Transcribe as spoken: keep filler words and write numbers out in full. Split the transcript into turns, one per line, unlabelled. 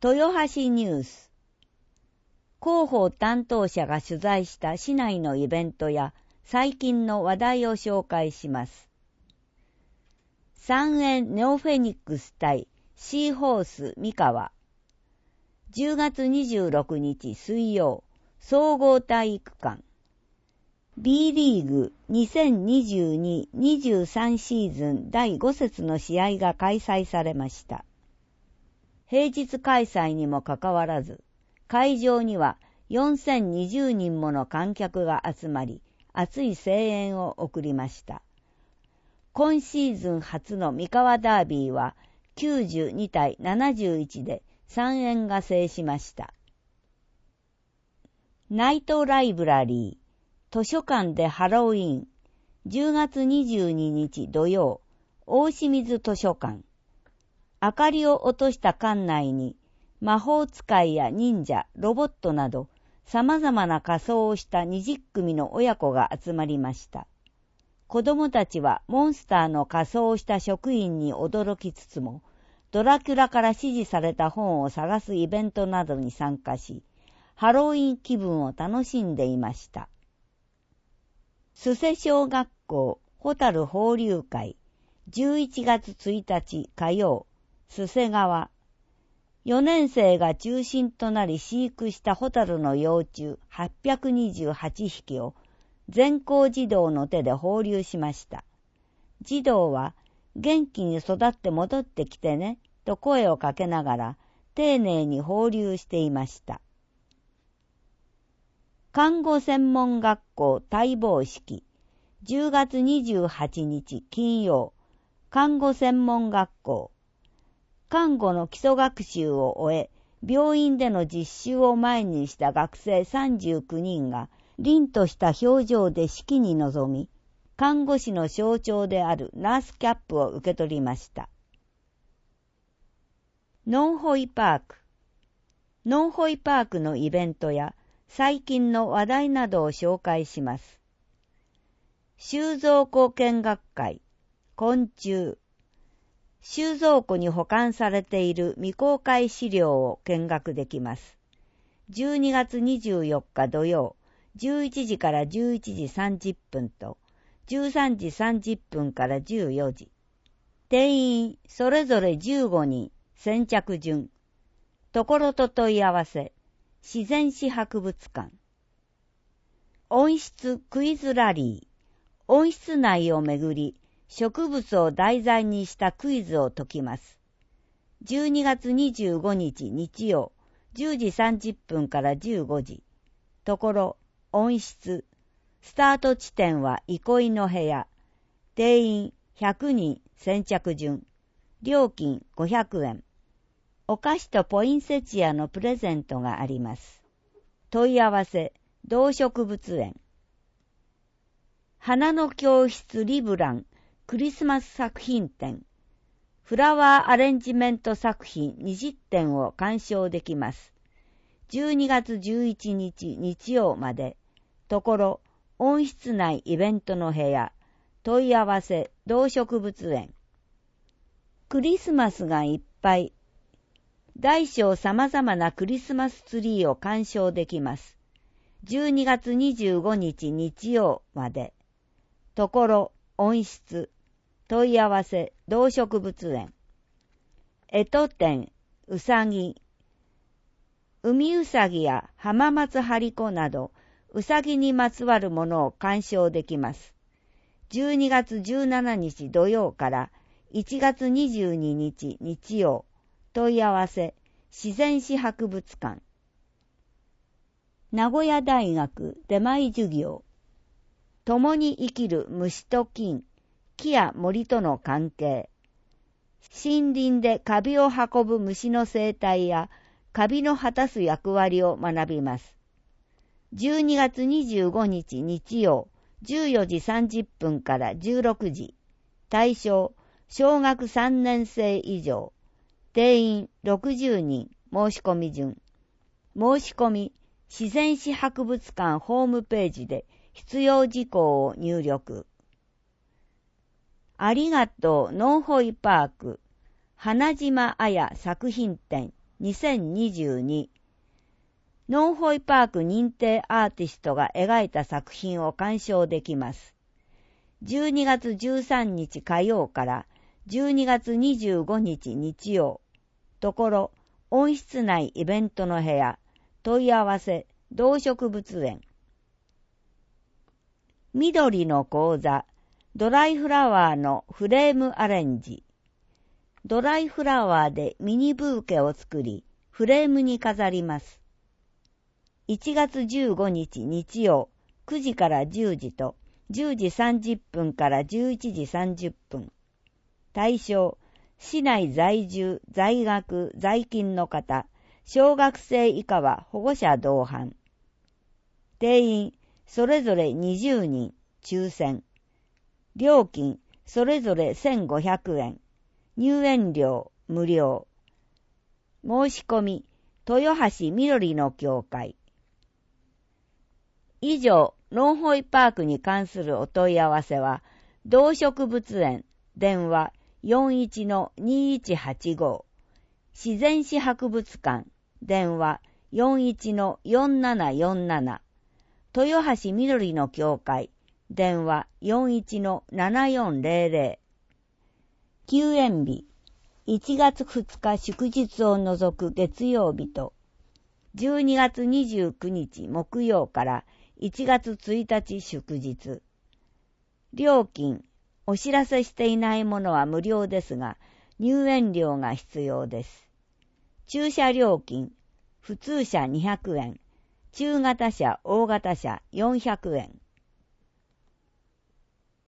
豊橋ニュース。広報担当者が取材した市内のイベントや最近の話題を紹介します。三円ネオフェニックス対シーホース三河。じゅうがつにじゅうろくにち水曜、総合体育館。B リーグ にせんにじゅうににじゅうさん シーズンだいご節の試合が開催されました。平日開催にもかかわらず、会場にはよんせんにじゅうにんもの観客が集まり、熱い声援を送りました。今シーズン初の三河ダービーはきゅうじゅうにたいななじゅういちで三円が制しました。ナイトライブラリー、図書館でハロウィン、じゅうがつにじゅうににち土曜、大清水図書館。明かりを落とした館内に魔法使いや忍者、ロボットなど様々な仮装をしたにじゅっくみの親子が集まりました。子供たちはモンスターの仮装をした職員に驚きつつも、ドラキュラから指示された本を探すイベントなどに参加し、ハロウィン気分を楽しんでいました。須瀬小学校ホタル放流会、じゅういちがつついたち火曜、須瀬川。よねん生が中心となり飼育したホタルの幼虫はっぴゃくにじゅうはちひきを全校児童の手で放流しました。児童は元気に育って戻ってきてねと声をかけながら丁寧に放流していました。看護専門学校待望式、じゅうがつにじゅうはちにち金曜、看護専門学校。看護の基礎学習を終え、病院での実習を前にした学生さんじゅうきゅうにんが凛とした表情で式に臨み、看護師の象徴であるナースキャップを受け取りました。ノンホイパーク。ノンホイパークのイベントや最近の話題などを紹介します。収蔵庫見学会、昆虫。収蔵庫に保管されている未公開資料を見学できます。じゅうにがつにじゅうよっか土曜、じゅういちじからじゅういちじさんじゅっぷんとじゅうさんじさんじゅっぷんからじゅうよじ。定員それぞれじゅうごにん、先着順。ところと問い合わせ、自然史博物館。温室クイズラリー。温室内をめぐり、植物を題材にしたクイズを解きます。じゅうにがつにじゅうごにち日曜、じゅうじさんじゅっぷんからじゅうごじ。ところ、温室。スタート地点は憩いの部屋。定員ひゃくにん、先着順。料金ごひゃくえん。お菓子とポインセチアのプレゼントがあります。問い合わせ、動植物園。花の教室リブラン、クリスマス作品展。フラワーアレンジメント作品にじゅってんを鑑賞できます。じゅうにがつじゅういちにち日曜まで。ところ、温室内イベントの部屋。問い合わせ、動植物園。クリスマスがいっぱい。大小様々なクリスマスツリーを鑑賞できます。じゅうにがつにじゅうごにち日曜まで。ところ、温室。問い合わせ、動植物園。干支展、うさぎ。海うさぎや浜松張子など、うさぎにまつわるものを鑑賞できます。じゅうにがつじゅうしちにち土曜からいちがつにじゅうににち日曜。問い合わせ、自然史博物館。名古屋大学出前授業。共に生きる虫と菌。木や森との関係。森林でカビを運ぶ虫の生態やカビの果たす役割を学びます。じゅうにがつにじゅうごにち日曜、じゅうよじさんじゅっぷんからじゅうろくじ。対象、小学さんねんせい以上。定員ろくじゅうにん、申し込み順。申し込み、自然史博物館ホームページで必要事項を入力。ありがとうノンホイパーク花島彩作品展にせんにじゅうに。ノンホイパーク認定アーティストが描いた作品を鑑賞できます。じゅうにがつじゅうさんにち火曜からじゅうにがつにじゅうごにち日曜。ところ、温室内イベントの部屋、問い合わせ、動植物園。緑の講座、ドライフラワーのフレームアレンジ。ドライフラワーでミニブーケを作り、フレームに飾ります。いちがつじゅうごにち日曜、くじからじゅうじと、じゅうじさんじゅっぷんからじゅういちじさんじゅっぷん。対象、市内在住、在学、在勤の方、小学生以下は保護者同伴。定員、それぞれにじゅうにん、抽選。料金、それぞれせんごひゃくえん。入園料、無料。申し込み、豊橋緑の協会。以上、ノンホイパークに関するお問い合わせは、動植物園、電話 よんいちのにいちはちご、自然史博物館、電話 よんいちのよんななよんなな、豊橋緑の協会、電話 よんいちのななよんぜろぜろ。休園日、いちがつふつか祝日を除く月曜日と、じゅうにがつにじゅうくにち木曜からいちがつついたち祝日。料金、お知らせしていないものは無料ですが、入園料が必要です。駐車料金、普通車にひゃくえん、中型車、大型車よんひゃくえん。